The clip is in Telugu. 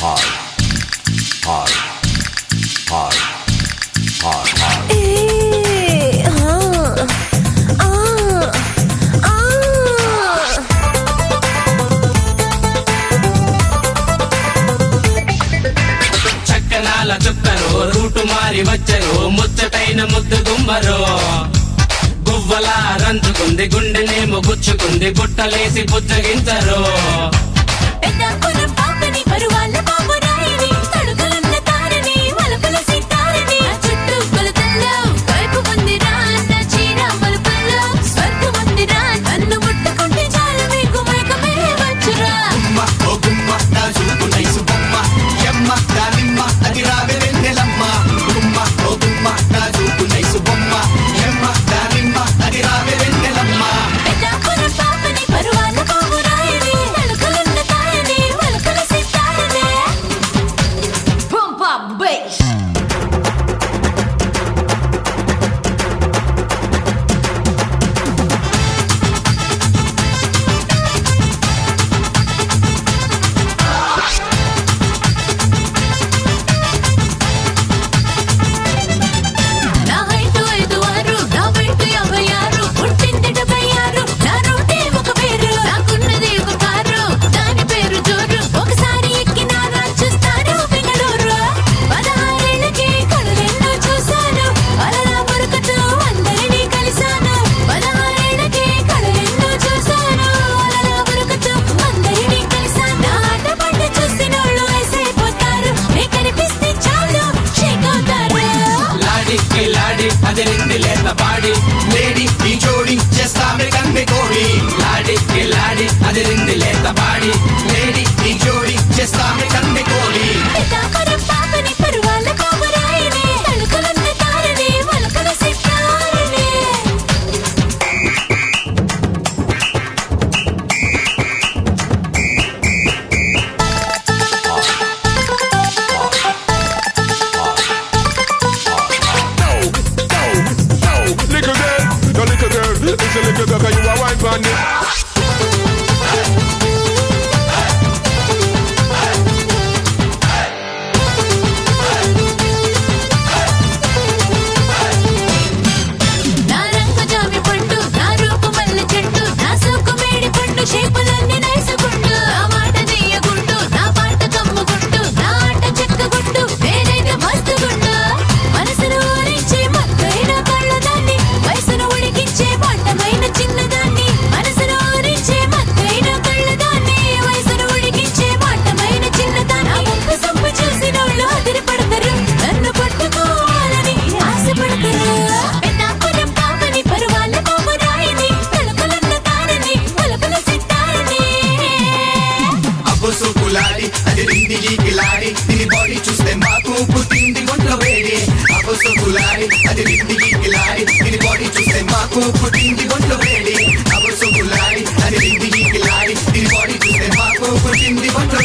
చక్కనాల చుక్కరు రూటు మారి వచ్చరు ముచ్చటైన ముద్దు గుమ్మరు గువ్వలా రంచుకుంది గుండెనేమో గుచ్చుకుంది గుట్టలేసి పుచ్చగించరు అదిరింది లేత పాడి లేడీ ఈ జోడి చేస్తామే కన్నే కోడి లాడి లాడి అదిరింది లేత పాడి లేడీ ఈ జోడి చేస్తామే కన్నే కోడి It's a little girl, 'cause you are white on it. అదిరింది ఈ కిలాడి దీని బాడీ చూస్తే మాకు పుట్టింది ఒంట్లో వేడి అబసోకులాడి అదిరింది ఈ కిలాడి దీని బాడీ చూస్తే మాకు పుట్టింది ఒంట్లో వేడి అబసోకులాడి అదిరింది ఈ కిలాడి దీని బాడీ చూస్తే మాకు పుట్టింది ఒంట్లో